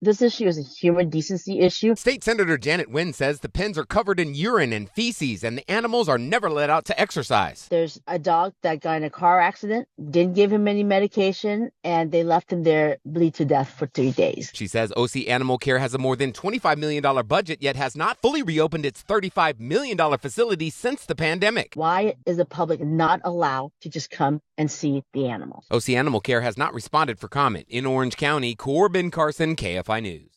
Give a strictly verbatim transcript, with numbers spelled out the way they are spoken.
This issue is a human decency issue. State Senator Janet Wynn says the pens are covered in urine and feces, and the animals are never let out to exercise. There's a dog that got in a car accident, didn't give him any medication, and they left him there bleed to death for three days. She says O C Animal Care has a more than twenty-five million dollars budget, yet has not fully reopened its thirty-five million dollars facility since the pandemic. Why is the public not allowed to just come and see the animals? O C Animal Care has not responded for comment. In Orange County, Corbin Carson, K F I News.